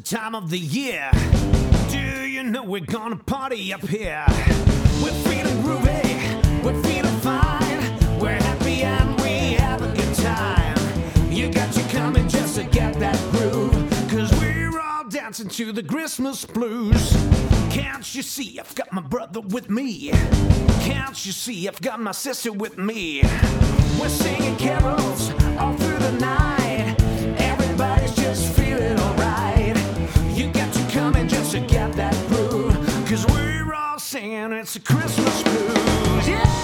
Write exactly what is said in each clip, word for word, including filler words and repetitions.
time of the year. Do you know we're gonna party up here? We're feeling groovy, we're feeling fine. We're happy and we have a good time. You got you coming just to get that groove, cause we're all dancing to the Christmas blues. Can't you see I've got my brother with me? Can't you see I've got my sister with me? We're singing carols all through the night. Everybody's just feeling alright. You got to come in just to get that groove, cause we're all singing it's a Christmas blues. Yeah!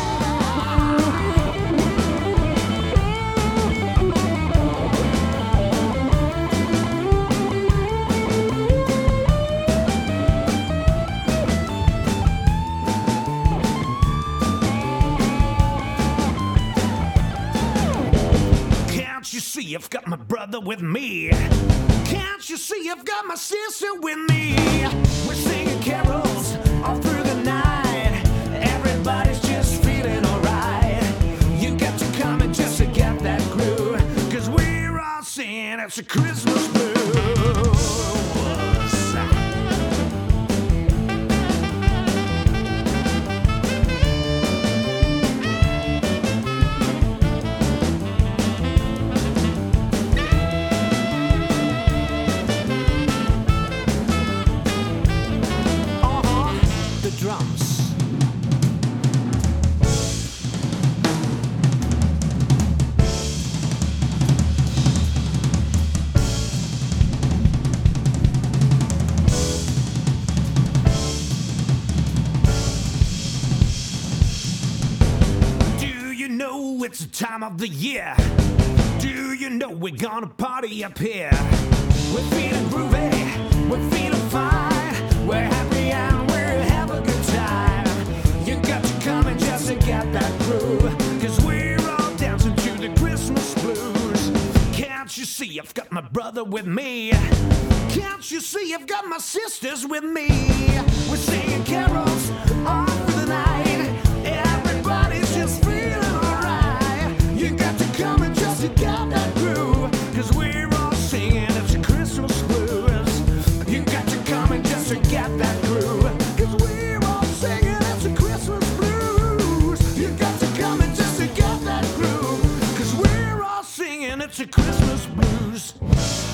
Can't you see I've got my brother with me? Can't you see I've got my sister with me? We're singing carols all through the night. Everybody's just feeling alright. You got to come in just to get that groove, cause we're all singing it's a Christmas blues. Drums. Do you know it's the time of the year? Do you know we're gonna party up here? We're feeling groovy, we're feeling fine. We're happy and we're having a good time. You got to come in just to get that groove, cause we're all dancing to the Christmas blues. Can't you see I've got my brother with me? Can't you see I've got my sisters with me? We're singing carols all through the night. Everybody's just feeling alright. You got to come in just to get that groove, cause we're all singing it's a Christmas blues. You got to come in just to get that groove, cause we're all singing it's a Christmas blues. You got to come in just to get that groove, cause we're all singing it's a Christmas blues.